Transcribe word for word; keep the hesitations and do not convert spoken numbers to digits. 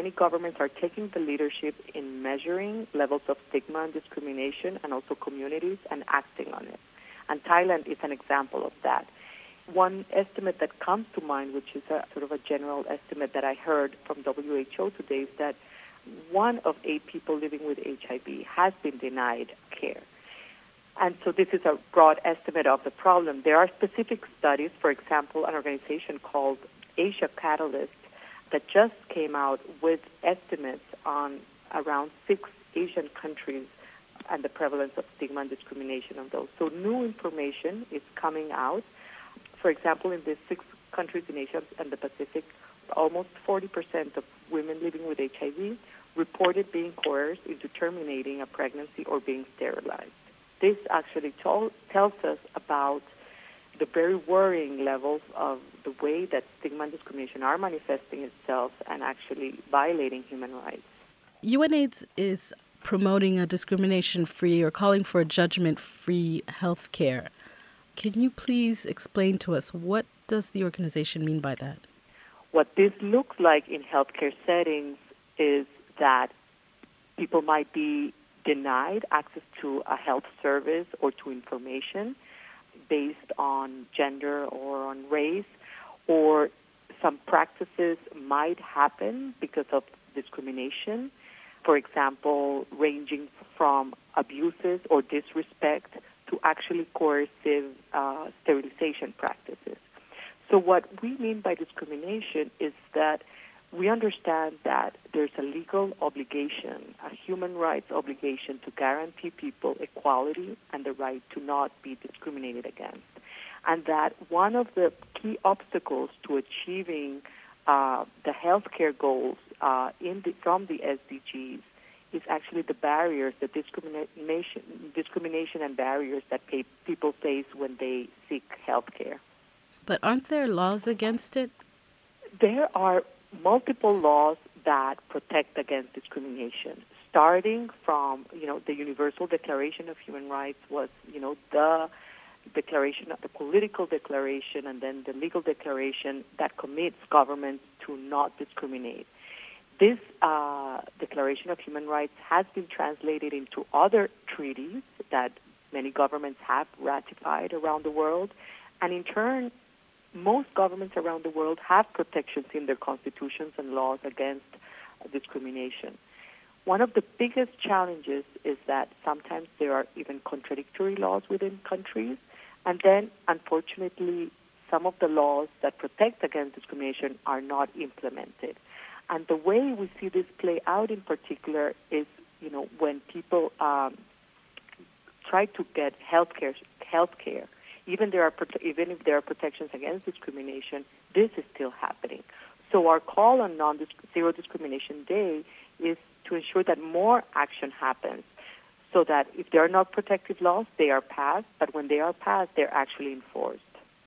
many governments are taking the leadership in measuring levels of stigma and discrimination and also communities and acting on it. And Thailand is an example of that. One estimate that comes to mind, which is a sort of a general estimate that I heard from W H O today, is that one of eight people living with H I V has been denied care. And so this is a broad estimate of the problem. There are specific studies, for example, an organization called Asia Catalyst that just came out with estimates on around six Asian countries and the prevalence of stigma and discrimination on those. So new information is coming out. For example, in the six countries in Asia and the Pacific, almost forty percent of women living with H I V reported being coerced into terminating a pregnancy or being sterilized. This actually tol- tells us about the very worrying levels of the way that stigma and discrimination are manifesting itself and actually violating human rights. UNAIDS is promoting a discrimination-free or calling for a judgment-free health care. Can you please explain to us, what does the organization mean by that? What this looks like in healthcare settings is that people might be denied access to a health service or to information based on gender or on race, or some practices might happen because of discrimination. For example, ranging from abuses or disrespect to actually coercive uh, sterilization practices. So what we mean by discrimination is that we understand that there's a legal obligation, a human rights obligation to guarantee people equality and the right to not be discriminated against. And that one of the key obstacles to achieving uh, the healthcare goals uh, in the, from the S D Gs is actually the barriers, the discrimination, discrimination and barriers that pay, people face when they seek healthcare. But aren't there laws against it? There are multiple laws that protect against discrimination, starting from, you know, the Universal Declaration of Human Rights was, you know, the declaration, the political declaration, and then the legal declaration that commits governments to not discriminate. This uh, Declaration of Human Rights has been translated into other treaties that many governments have ratified around the world, and in turn, most governments around the world have protections in their constitutions and laws against discrimination. One of the biggest challenges is that sometimes there are even contradictory laws within countries, and then, unfortunately, some of the laws that protect against discrimination are not implemented. And the way we see this play out in particular is, you know, when people um, try to get healthcare, healthcare, even there are even if there are protections against discrimination, this is still happening. So our call on non Zero Discrimination Day is to ensure that more action happens, so that if there are not protective laws, they are passed, but when they are passed, they're actually enforced.